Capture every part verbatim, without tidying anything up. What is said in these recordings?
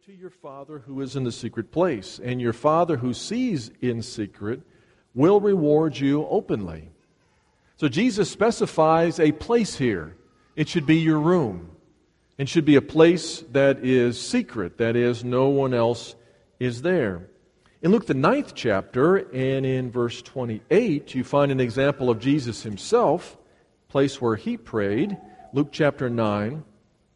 to your Father who is in the secret place, and your Father who sees in secret will reward you openly. So Jesus specifies a place here. It should be your room. It should be a place that is secret, that is, no one else is there. In Luke the ninth chapter, and in verse twenty-eight, you find an example of Jesus himself, place where he prayed. Luke chapter nine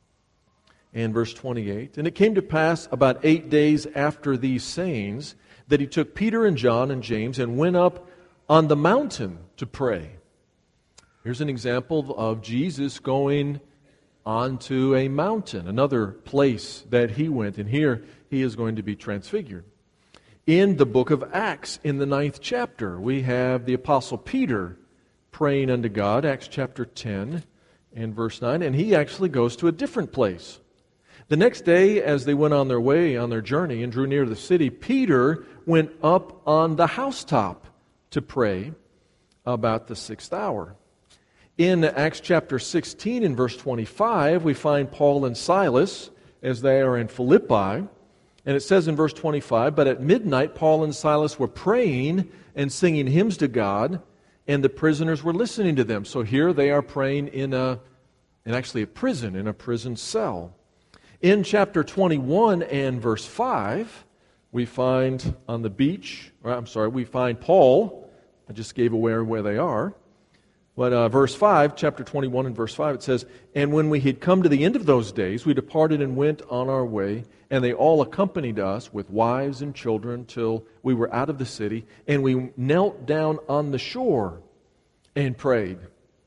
and verse twenty-eight. And it came to pass about eight days after these sayings that he took Peter and John and James and went up on the mountain to pray. Here's an example of Jesus going onto a mountain, another place that he went. And here he is going to be transfigured. In the book of Acts, in the ninth chapter, we have the Apostle Peter praying unto God, Acts chapter ten and verse nine, and he actually goes to a different place. The next day, as they went on their way, on their journey, and drew near to the city, Peter went up on the housetop to pray about the sixth hour. In Acts chapter sixteen and verse twenty-five, we find Paul and Silas as they are in Philippi. And it says in verse twenty-five, but at midnight Paul and Silas were praying and singing hymns to God, and the prisoners were listening to them. So here they are praying in a, in actually a prison, in a prison cell. In chapter twenty-one and verse five, we find on the beach, or I'm sorry, we find Paul. I just gave away where they are. But uh, verse five, chapter twenty-one and verse five, it says, and when we had come to the end of those days, we departed and went on our way, and they all accompanied us with wives and children till we were out of the city, and we knelt down on the shore and prayed.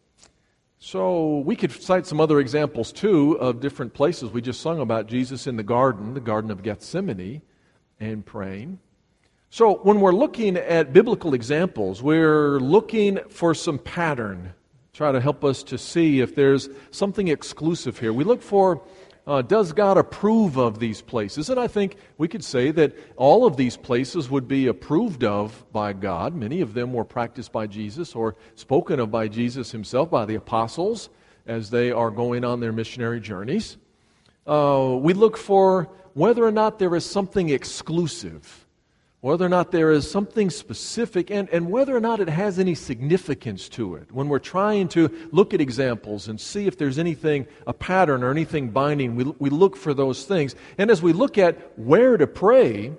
So we could cite some other examples too of different places. We just sung about Jesus in the garden, the Garden of Gethsemane, and praying. So when we're looking at biblical examples, we're looking for some pattern, try to help us to see if there's something exclusive here. We look for, uh, does God approve of these places? And I think we could say that all of these places would be approved of by God. Many of them were practiced by Jesus or spoken of by Jesus himself, by the apostles, as they are going on their missionary journeys. Uh, we look for whether or not there is something exclusive, whether or not there is something specific, and, and whether or not it has any significance to it. When we're trying to look at examples and see if there's anything, a pattern or anything binding, we, we look for those things. And as we look at where to pray,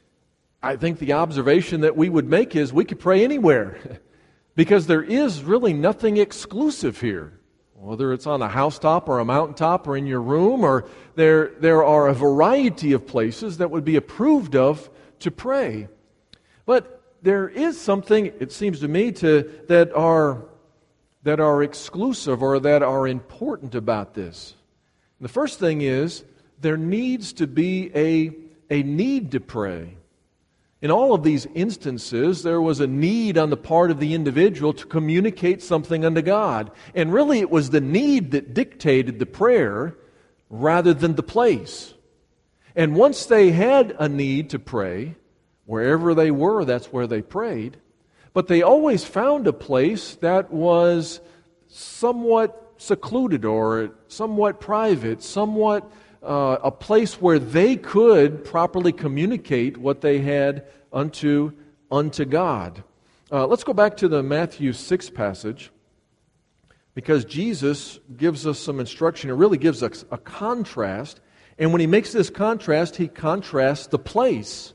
I think the observation that we would make is we could pray anywhere because there is really nothing exclusive here. Whether it's on a housetop or a mountaintop or in your room, or there, there are a variety of places that would be approved of to pray. But there is something, it seems to me, to that are that are exclusive or that are important about this. And the first thing is there needs to be a, a need to pray. In all of these instances, there was a need on the part of the individual to communicate something unto God. And really it was the need that dictated the prayer rather than the place. And once they had a need to pray, wherever they were, that's where they prayed. But they always found a place that was somewhat secluded or somewhat private, somewhat uh, a place where they could properly communicate what they had unto, unto God. Uh, let's go back to the Matthew six passage, because Jesus gives us some instruction. It really gives us a contrast. And when he makes this contrast, he contrasts the place.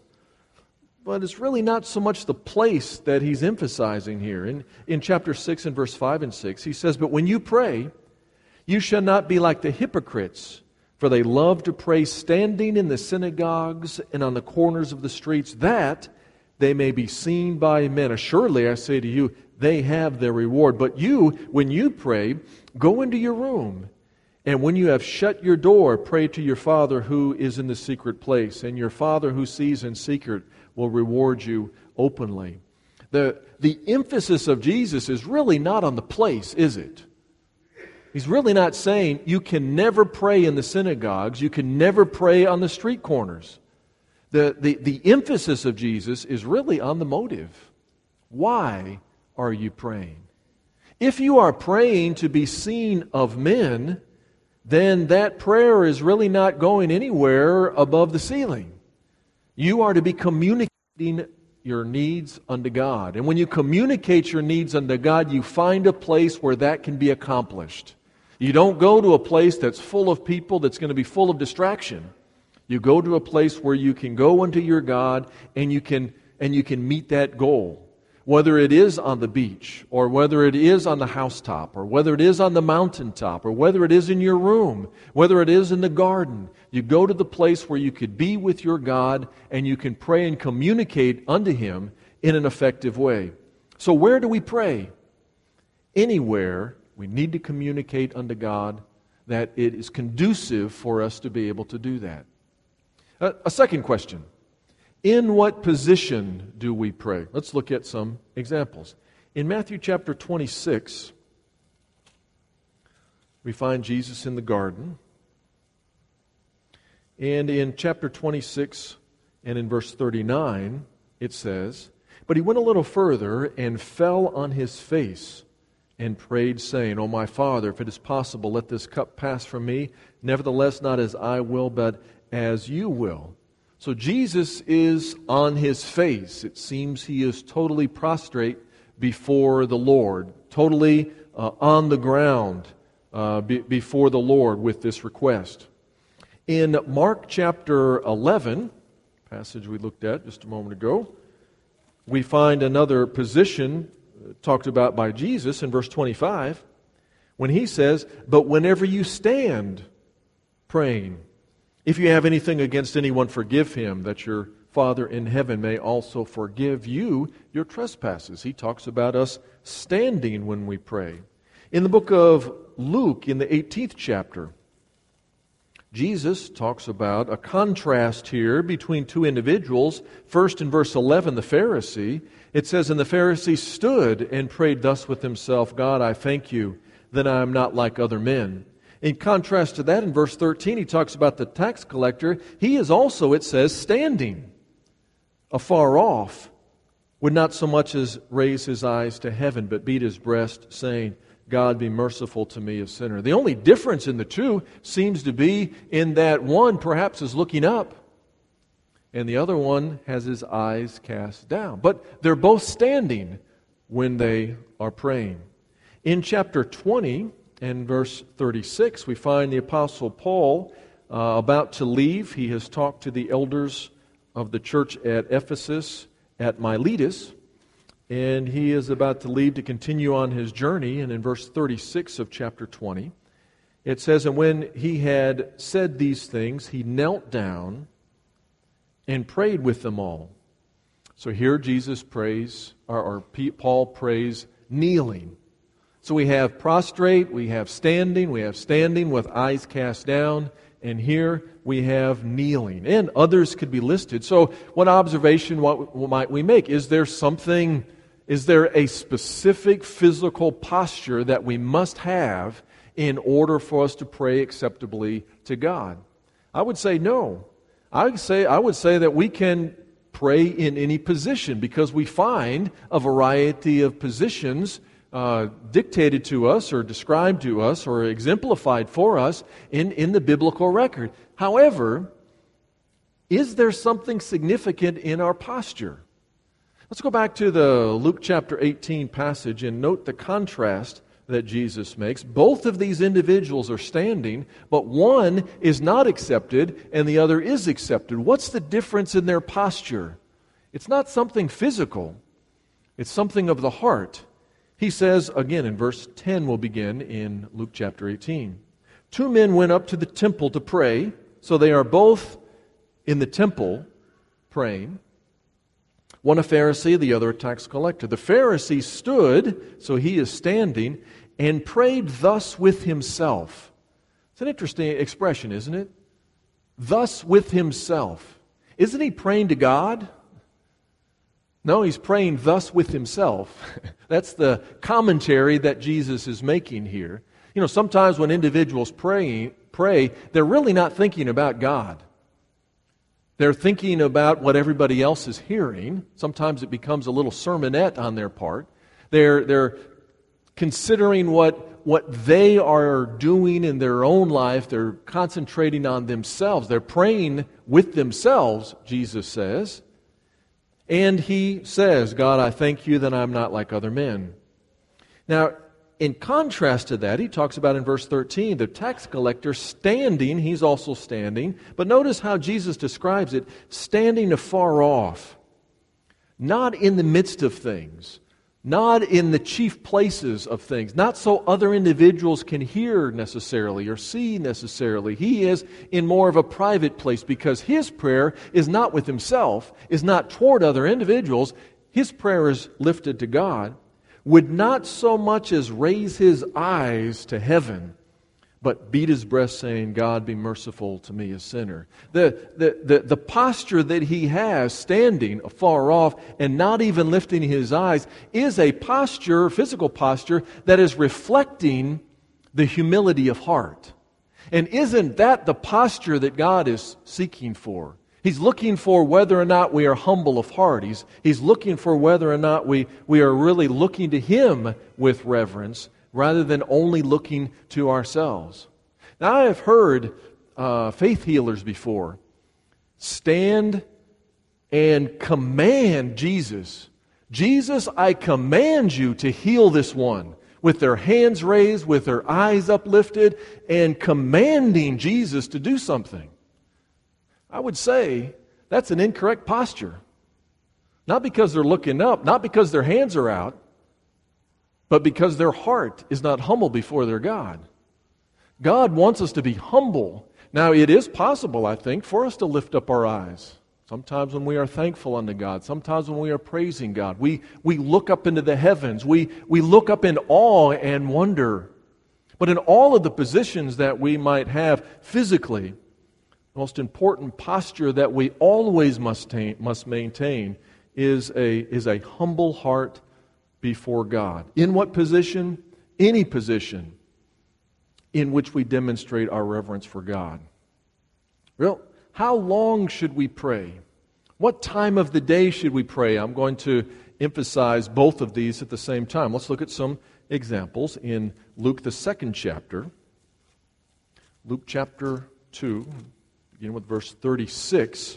But it's really not so much the place that he's emphasizing here. In, in chapter six and verse five and six, he says, but when you pray, you shall not be like the hypocrites, for they love to pray standing in the synagogues and on the corners of the streets, that they may be seen by men. Assuredly, I say to you, they have their reward. But you, when you pray, go into your room, and when you have shut your door, pray to your Father who is in the secret place, and your Father who sees in secret will reward you openly. The, the emphasis of Jesus is really not on the place, is it? He's really not saying you can never pray in the synagogues, you can never pray on the street corners. The, the, the emphasis of Jesus is really on the motive. Why are you praying? If you are praying to be seen of men, then that prayer is really not going anywhere above the ceiling. You are to be communicating your needs unto God. And when you communicate your needs unto God, you find a place where that can be accomplished. You don't go to a place that's full of people, that's going to be full of distraction. You go to a place where you can go unto your God and you can and you can meet that goal. Whether it is on the beach, or whether it is on the housetop, or whether it is on the mountaintop, or whether it is in your room, whether it is in the garden, you go to the place where you could be with your God and you can pray and communicate unto Him in an effective way. So where do we pray? Anywhere we need to communicate unto God that it is conducive for us to be able to do that. A, a second question. In what position do we pray? Let's look at some examples. In Matthew chapter twenty-six, we find Jesus in the garden. And in chapter twenty-six and in verse thirty-nine, it says, "But he went a little further and fell on his face and prayed, saying, O my Father, if it is possible, let this cup pass from me. Nevertheless, not as I will, but as you will." So Jesus is on his face. It seems he is totally prostrate before the Lord, totally uh, on the ground uh, be, before the Lord with this request. In Mark chapter eleven, passage we looked at just a moment ago, we find another position talked about by Jesus in verse twenty-five, when he says, "But whenever you stand praying, if you have anything against anyone, forgive him, that your Father in heaven may also forgive you your trespasses." He talks about us standing when we pray. In the book of Luke, in the eighteenth chapter, Jesus talks about a contrast here between two individuals. First, in verse eleven, the Pharisee, it says, "And the Pharisee stood and prayed thus with himself, God, I thank you that I am not like other men." In contrast to that, in verse thirteen, he talks about the tax collector. He is also, it says, standing afar off, would not so much as raise his eyes to heaven, but beat his breast, saying, God, be merciful to me, a sinner. The only difference in the two seems to be in that one perhaps is looking up, and the other one has his eyes cast down. But they're both standing when they are praying. In chapter twenty, in verse thirty-six, we find the Apostle Paul uh, about to leave. He has talked to the elders of the church at Ephesus, at Miletus, and he is about to leave to continue on his journey. And in verse thirty-six of chapter twenty, it says, "And when he had said these things, he knelt down and prayed with them all." So here Jesus prays, or, or Paul prays kneeling. So we have prostrate, we have standing, we have standing with eyes cast down, and here we have kneeling. And others could be listed. So what observation what, what might we make? Is there something, is there a specific physical posture that we must have in order for us to pray acceptably to God? I would say no. I would say, I would say that we can pray in any position, because we find a variety of positions Uh, dictated to us or described to us or exemplified for us in, in the biblical record. However, is there something significant in our posture? Let's go back to the Luke chapter eighteen passage and note the contrast that Jesus makes. Both of these individuals are standing, but one is not accepted and the other is accepted. What's the difference in their posture? It's not something physical. It's something of the heart. He says, again, in verse ten we'll begin in Luke chapter eighteen. "Two men went up to the temple to pray." So they are both in the temple praying. One a Pharisee, the other a tax collector. The Pharisee stood, so he is standing, and prayed thus with himself. It's an interesting expression, isn't it? Thus with himself. Isn't he praying to God? No, he's praying thus with himself. That's the commentary that Jesus is making here. You know, sometimes when individuals pray, pray, they're really not thinking about God. They're thinking about what everybody else is hearing. Sometimes it becomes a little sermonette on their part. They're, they're considering what what they are doing in their own life. They're concentrating on themselves. They're praying with themselves, Jesus says. And he says, God, I thank you that I'm not like other men. Now, in contrast to that, he talks about in verse thirteen, the tax collector standing, he's also standing. But notice how Jesus describes it, standing afar off. Not in the midst of things. Not in the chief places of things. Not so other individuals can hear necessarily or see necessarily. He is in more of a private place because his prayer is not with himself, is not toward other individuals. His prayer is lifted to God. Would not so much as raise his eyes to heaven, but beat his breast saying, God, be merciful to me, a sinner. The, the, the, the posture that he has standing afar off and not even lifting his eyes is a posture, physical posture, that is reflecting the humility of heart. And isn't that the posture that God is seeking for? He's looking for whether or not we are humble of heart. He's, he's looking for whether or not we, we are really looking to Him with reverence rather than only looking to ourselves. Now, I have heard uh, faith healers before stand and command Jesus. Jesus, I command you to heal this one. With their hands raised, with their eyes uplifted, and commanding Jesus to do something. I would say that's an incorrect posture. Not because they're looking up, not because their hands are out, but because their heart is not humble before their God. God wants us to be humble. Now, it is possible, I think, for us to lift up our eyes. Sometimes when we are thankful unto God, sometimes when we are praising God, we, we look up into the heavens. We, we look up in awe and wonder. But in all of the positions that we might have physically, the most important posture that we always must, ta- must maintain is a, is a humble heart before God. In what position? Any position in which we demonstrate our reverence for God. Well, how long should we pray? What time of the day should we pray? I'm going to emphasize both of these at the same time. Let's look at some examples in Luke, the second chapter. Luke chapter two. Begin with verse thirty-six.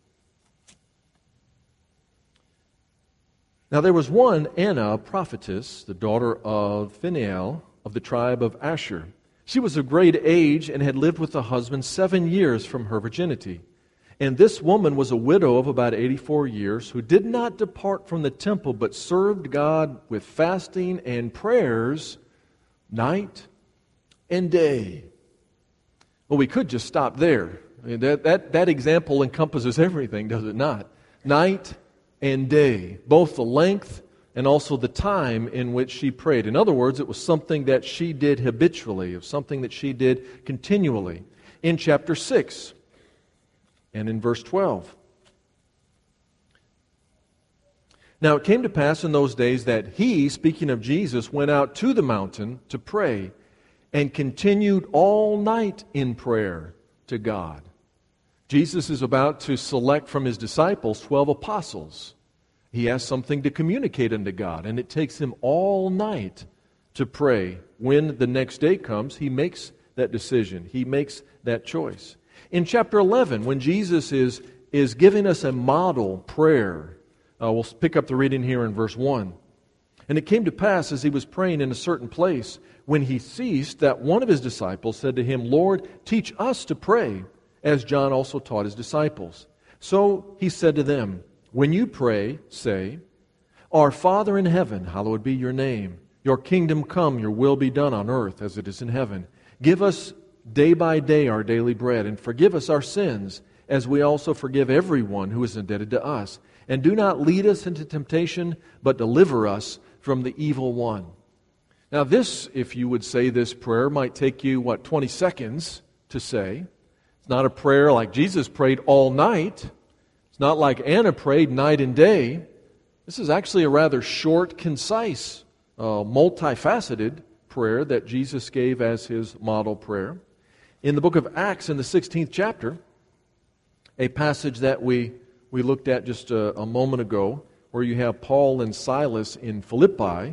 Now there was one, Anna, a prophetess, the daughter of Phinehas of the tribe of Asher. She was of great age and had lived with a husband seven years from her virginity. And this woman was a widow of about eighty-four years, who did not depart from the temple, but served God with fasting and prayers night and day. Well, we could just stop there. I mean, that, that, that example encompasses everything, does it not? Night and day, both the length and also the time in which she prayed. In other words, it was something that she did habitually, it was something that she did continually. In chapter six and in verse twelve. Now it came to pass in those days that he, speaking of Jesus, went out to the mountain to pray and continued all night in prayer to God. Jesus is about to select from his disciples twelve apostles. He has something to communicate unto God, and it takes him all night to pray. When the next day comes, he makes that decision. He makes that choice. In chapter eleven, when Jesus is, is giving us a model prayer, uh, we'll pick up the reading here in verse one. And it came to pass, as he was praying in a certain place, when he ceased, that one of his disciples said to him, Lord, teach us to pray, as John also taught his disciples. So he said to them, when you pray, say, Our Father in heaven, hallowed be your name. Your kingdom come, your will be done on earth as it is in heaven. Give us day by day our daily bread, and forgive us our sins, as we also forgive everyone who is indebted to us. And do not lead us into temptation, but deliver us from the evil one. Now this, if you would say this prayer, might take you, what, twenty seconds to say. It's not a prayer like Jesus prayed all night. It's not like Anna prayed night and day. This is actually a rather short, concise, uh, multifaceted prayer that Jesus gave as his model prayer. In the book of Acts, in the sixteenth chapter, a passage that we, we looked at just a, a moment ago, where you have Paul and Silas in Philippi,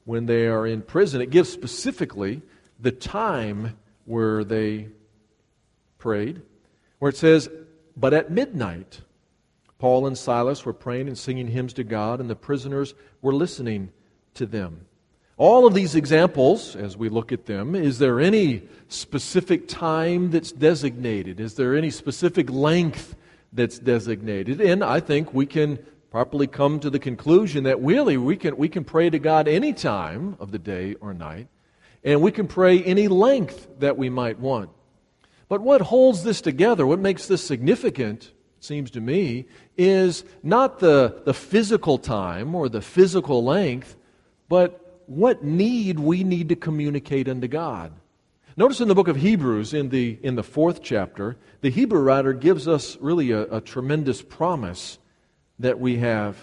when they are in prison. It gives specifically the time where they prayed, where it says, "But at midnight, Paul and Silas were praying and singing hymns to God, and the prisoners were listening to them." All of these examples, as we look at them, is there any specific time that's designated? Is there any specific length that's designated? And I think we can properly come to the conclusion that really we can we can pray to God any time of the day or night, and we can pray any length that we might want. But what holds this together, what makes this significant, it seems to me, is not the, the physical time or the physical length, but what need we need to communicate unto God. Notice in the book of Hebrews, in the in the fourth chapter, the Hebrew writer gives us really a, a tremendous promise that we have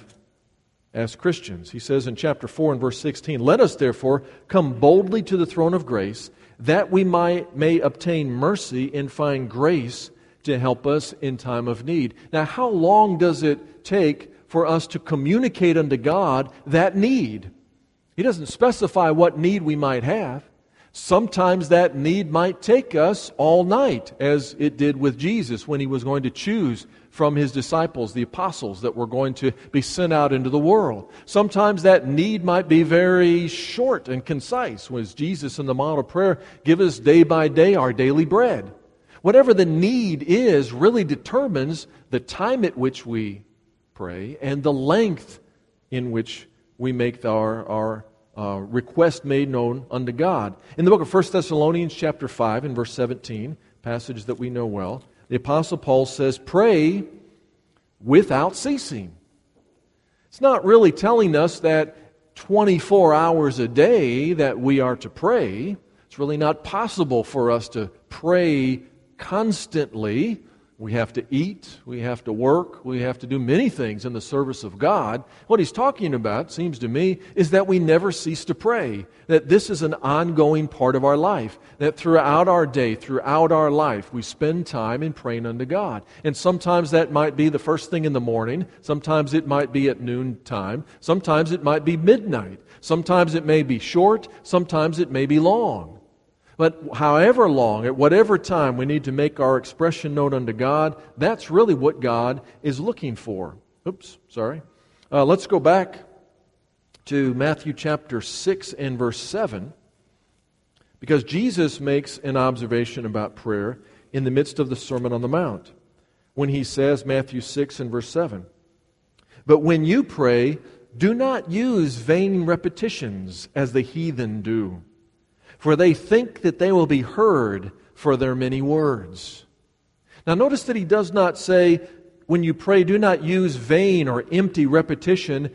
as Christians. He says in chapter four and verse sixteen, "Let us therefore come boldly to the throne of grace, that we might may obtain mercy and find grace to help us in time of need." Now, how long does it take for us to communicate unto God that need? He doesn't specify what need we might have. Sometimes that need might take us all night, as it did with Jesus when He was going to choose from His disciples, the apostles that were going to be sent out into the world. Sometimes that need might be very short and concise, as Jesus in the model prayer, "Give us day by day our daily bread." Whatever the need is really determines the time at which we pray and the length in which we make our, our uh, request made known unto God. In the book of First Thessalonians chapter five and verse seventeen, passage that we know well, the Apostle Paul says, "Pray without ceasing." It's not really telling us that twenty-four hours a day that we are to pray. It's really not possible for us to pray constantly. We have to eat, we have to work, we have to do many things in the service of God. What he's talking about, seems to me, is that we never cease to pray. That this is an ongoing part of our life. That throughout our day, throughout our life, we spend time in praying unto God. And sometimes that might be the first thing in the morning. Sometimes it might be at noontime. Sometimes it might be midnight. Sometimes it may be short. Sometimes it may be long. But however long, at whatever time we need to make our expression known unto God, that's really what God is looking for. Oops, sorry. Uh, let's go back to Matthew chapter six and verse seven, because Jesus makes an observation about prayer in the midst of the Sermon on the Mount, when He says, Matthew six and verse seven, "But when you pray, do not use vain repetitions as the heathen do, for they think that they will be heard for their many words." Now notice that He does not say, when you pray, do not use vain or empty repetition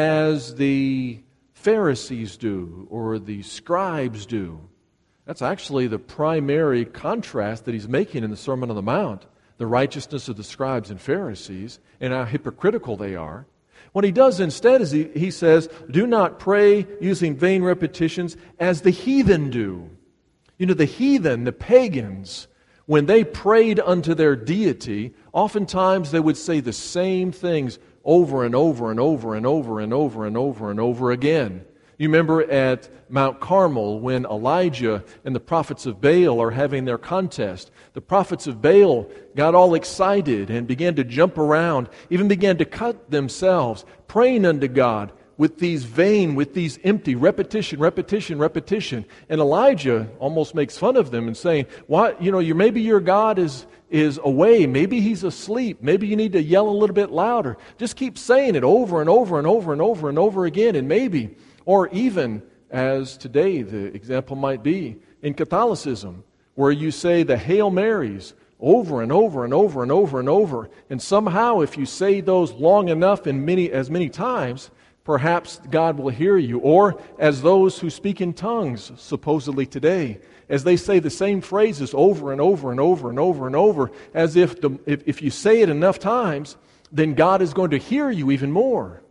as the Pharisees do or the scribes do. That's actually the primary contrast that He's making in the Sermon on the Mount, the righteousness of the scribes and Pharisees and how hypocritical they are. What He does instead is he, he says, do not pray using vain repetitions as the heathen do. You know, the heathen, the pagans, when they prayed unto their deity, oftentimes they would say the same things over and over and over and over and over and over and over again. You remember at Mount Carmel when Elijah and the prophets of Baal are having their contest. The prophets of Baal got all excited and began to jump around, even began to cut themselves, praying unto God with these vain, with these empty, repetition, repetition, repetition. And Elijah almost makes fun of them and saying, "Why, you know, you maybe your God is is away. Maybe He's asleep. Maybe you need to yell a little bit louder. Just keep saying it over and over and over and over and over again, and maybe." Or even, as today the example might be, in Catholicism, where you say the Hail Marys over and over and over and over and over. And somehow if you say those long enough and many as many times, perhaps God will hear you. Or as those who speak in tongues, supposedly today, as they say the same phrases over and over and over and over and over, as if, the, if, if you say it enough times, then God is going to hear you even more.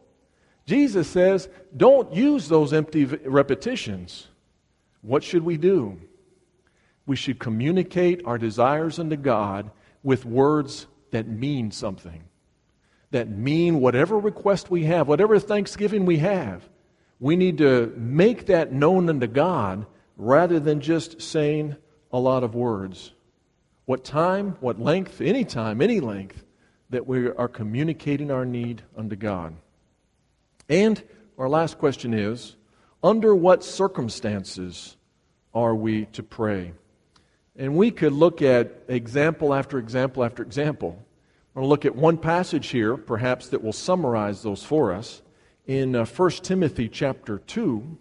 Jesus says, don't use those empty repetitions. What should we do? We should communicate our desires unto God with words that mean something. That mean whatever request we have, whatever thanksgiving we have. We need to make that known unto God rather than just saying a lot of words. What time, what length, any time, any length, that we are communicating our need unto God. And our last question is, under what circumstances are we to pray? And we could look at example after example after example. We're going to look at one passage here, perhaps, that will summarize those for us. In uh, First Timothy chapter two,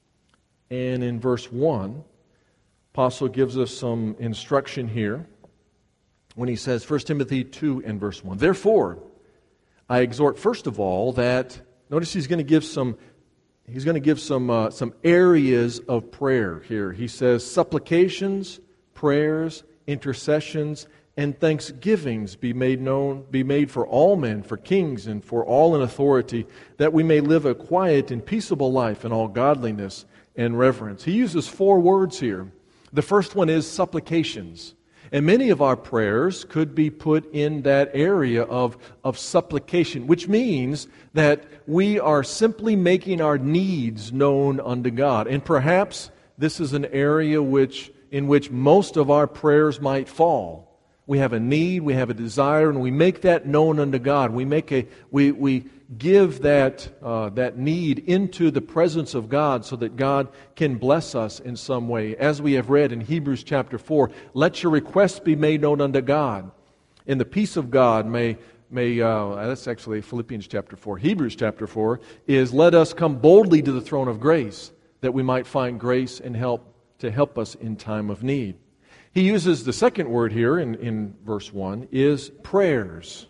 and in verse one, Apostle gives us some instruction here when he says, First Timothy two and verse one, "Therefore, I exhort first of all that," notice he's going to give some he's going to give some uh, some areas of prayer here. He says, "Supplications, prayers, intercessions, and thanksgivings be made known, be made for all men, for kings, and for all in authority, that we may live a quiet and peaceable life in all godliness and reverence." He uses four words here. The first one is supplications. And many of our prayers could be put in that area of, of supplication, which means that we are simply making our needs known unto God. And perhaps this is an area which in which most of our prayers might fall. We have a need, we have a desire, and we make that known unto God. We make a we we give that uh, that need into the presence of God so that God can bless us in some way. As we have read in Hebrews chapter four, "Let your requests be made known unto God. And the peace of God may may uh, that's actually Philippians chapter four. Hebrews chapter four is, "Let us come boldly to the throne of grace, that we might find grace and help to help us in time of need." He uses the second word here in, in verse one is prayers.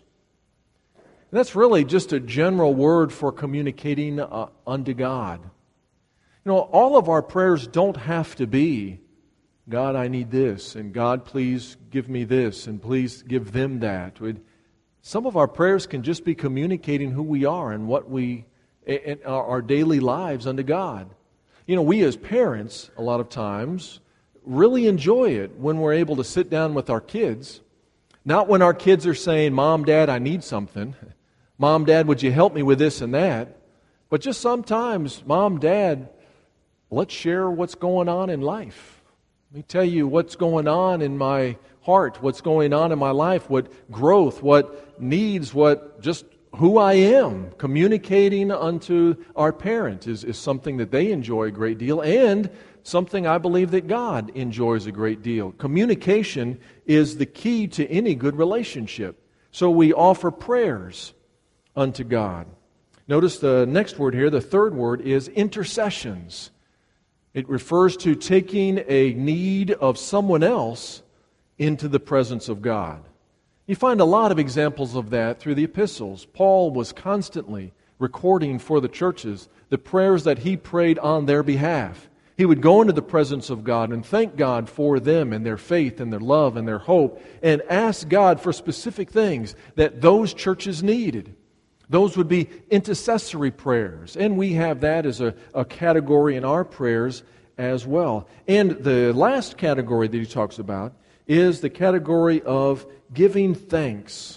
And that's really just a general word for communicating uh, unto God. You know, all of our prayers don't have to be, "God, I need this," and "God, please give me this," and "Please give them that." Some of our prayers can just be communicating who we are and what we, in our, our daily lives unto God. You know, we as parents, a lot of times, really enjoy it when we're able to sit down with our kids. Not when our kids are saying, "Mom, Dad, I need something. Mom, Dad, would you help me with this and that?" But just sometimes, "Mom, Dad, let's share what's going on in life. Let me tell you what's going on in my heart, what's going on in my life, what growth, what needs, what just who I am." Communicating unto our parent is, is something that they enjoy a great deal, and something I believe that God enjoys a great deal. Communication is the key to any good relationship. So we offer prayers unto God. Notice the next word here, the third word, is intercessions. It refers to taking a need of someone else into the presence of God. You find a lot of examples of that through the epistles. Paul was constantly recording for the churches the prayers that he prayed on their behalf. He would go into the presence of God and thank God for them and their faith and their love and their hope, and ask God for specific things that those churches needed. Those would be intercessory prayers, and we have that as a, a category in our prayers as well. And the last category that he talks about is the category of giving thanks.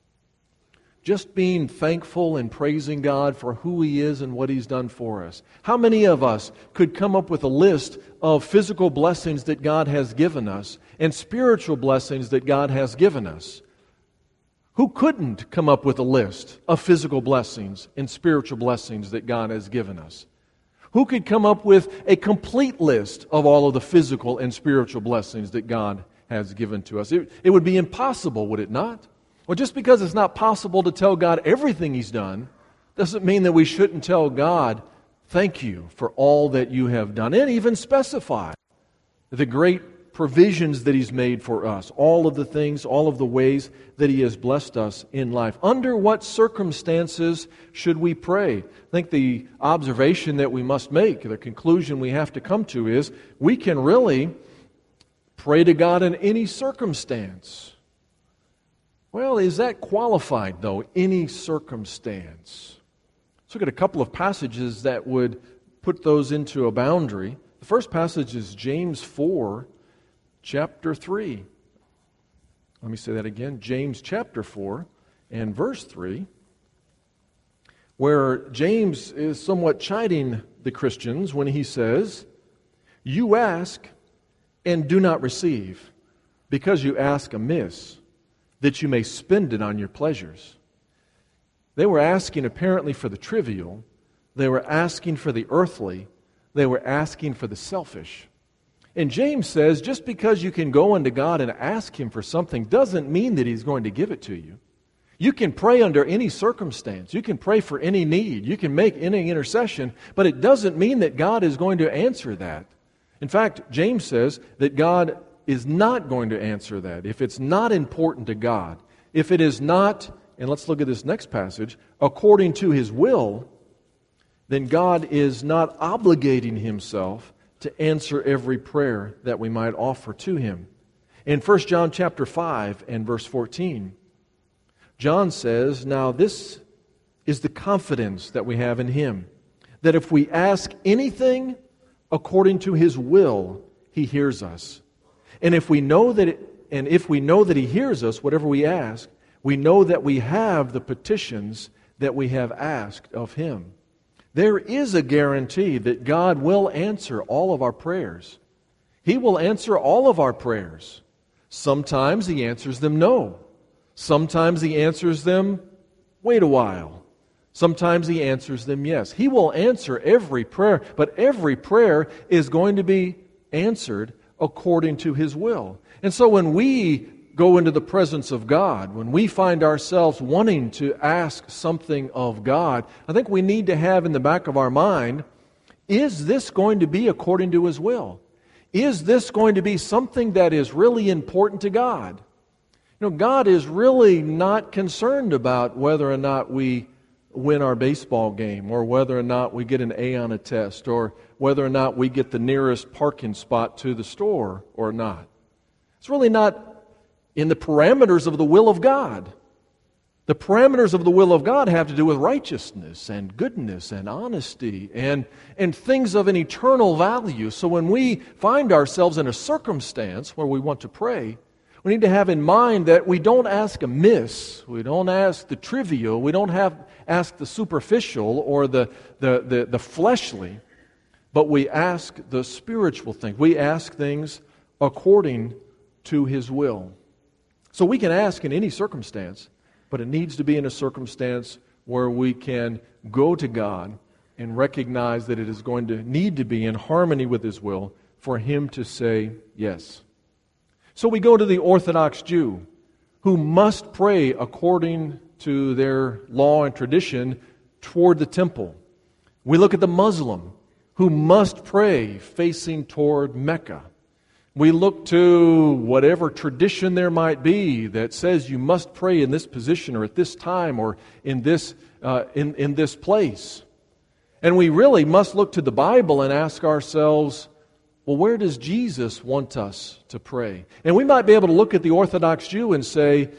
Just being thankful and praising God for who He is and what He's done for us. How many of us could come up with a list of physical blessings that God has given us and spiritual blessings that God has given us? Who couldn't come up with a list of physical blessings and spiritual blessings that God has given us? Who could come up with a complete list of all of the physical and spiritual blessings that God has given to us? It, it would be impossible, would it not? Well, just because it's not possible to tell God everything He's done, doesn't mean that we shouldn't tell God, "Thank you for all that you have done," and even specify the great provisions that He's made for us, all of the things, all of the ways that He has blessed us in life. Under what circumstances should we pray? I think the observation that we must make, the conclusion we have to come to is, we can really pray to God in any circumstance. Well, is that qualified, though? Any circumstance. Let's look at a couple of passages that would put those into a boundary. The first passage is James four, chapter three. Let me say that again. James chapter four and verse three. where James is somewhat chiding the Christians when he says, "You ask and do not receive, because you ask amiss, that you may spend it on your pleasures." They were asking apparently for the trivial. They were asking for the earthly. They were asking for the selfish. And James says, just because you can go unto God and ask Him for something doesn't mean that He's going to give it to you. You can pray under any circumstance. You can pray for any need. You can make any intercession, but it doesn't mean that God is going to answer that. In fact, James says that God is not going to answer that. If it's not important to God, if it is not, and let's look at this next passage, according to His will, then God is not obligating Himself to answer every prayer that we might offer to Him. In First John chapter five and verse fourteen, John says, "Now this is the confidence that we have in Him, that if we ask anything according to His will, He hears us. And if we know that it, and if we know that He hears us, whatever we ask, we know that we have the petitions that we have asked of Him." There is a guarantee that God will answer all of our prayers. He will answer all of our prayers. Sometimes He answers them no. Sometimes He answers them, wait a while. Sometimes He answers them yes. He will answer every prayer, but every prayer is going to be answered according to His will. And so when we go into the presence of God, when we find ourselves wanting to ask something of God, I think we need to have in the back of our mind, is this going to be according to His will? Is this going to be something that is really important to God? You know, God is really not concerned about whether or not we win our baseball game, or whether or not we get an A on a test, or whether or not we get the nearest parking spot to the store or not. It's really not in the parameters of the will of God. The parameters of the will of God have to do with righteousness and goodness and honesty and, and things of an eternal value. So when we find ourselves in a circumstance where we want to pray, we need to have in mind that we don't ask amiss, we don't ask the trivial, we don't have ask the superficial or the, the, the, the fleshly, but we ask the spiritual things. We ask things according to His will. So we can ask in any circumstance, but it needs to be in a circumstance where we can go to God and recognize that it is going to need to be in harmony with His will for Him to say yes. So we go to the Orthodox Jew, who must pray according to their law and tradition toward the temple. We look at the Muslim, who must pray facing toward Mecca. We look to whatever tradition there might be that says you must pray in this position or at this time or in this uh, in, in this place. And we really must look to the Bible and ask ourselves, well, where does Jesus want us to pray? And we might be able to look at the Orthodox Jew and say,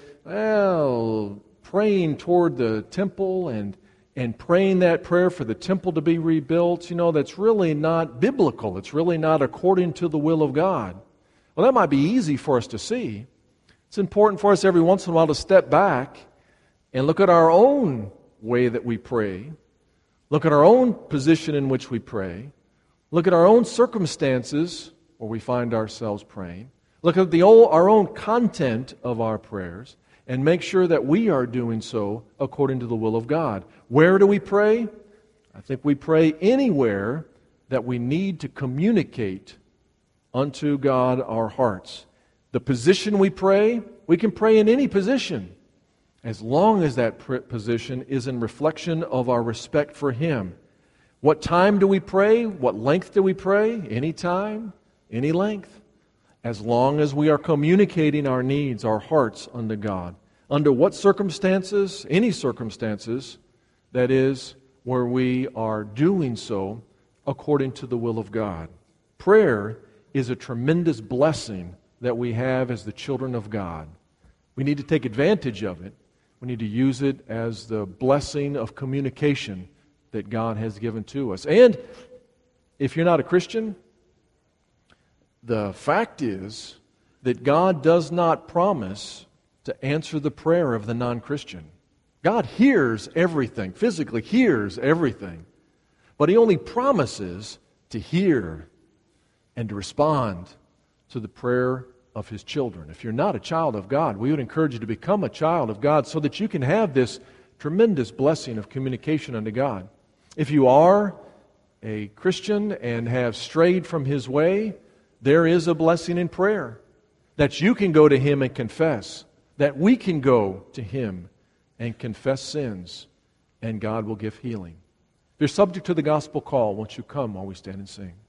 well, praying toward the temple and and praying that prayer for the temple to be rebuilt, you know, that's really not biblical. It's really not according to the will of God. Well, that might be easy for us to see. It's important for us every once in a while to step back and look at our own way that we pray, look at our own position in which we pray, look at our own circumstances where we find ourselves praying, look at the old, our own content of our prayers, and make sure that we are doing so according to the will of God. Where do we pray? I think we pray anywhere that we need to communicate unto God our hearts. The position we pray, we can pray in any position, as long as that position is in reflection of our respect for Him. What time do we pray? What length do we pray? Any time, any length. As long as we are communicating our needs, our hearts unto God. Under what circumstances? Any circumstances, that is, where we are doing so according to the will of God. Prayer is a tremendous blessing that we have as the children of God. We need to take advantage of it. We need to use it as the blessing of communication that God has given to us. And if you're not a Christian, the fact is that God does not promise to answer the prayer of the non-Christian. God hears everything, physically hears everything. But He only promises to hear and to respond to the prayer of His children. If you're not a child of God, we would encourage you to become a child of God so that you can have this tremendous blessing of communication unto God. If you are a Christian and have strayed from His way, there is a blessing in prayer that you can go to Him and confess, that we can go to Him and confess sins, and God will give healing. If you're subject to the gospel call, won't you come while we stand and sing?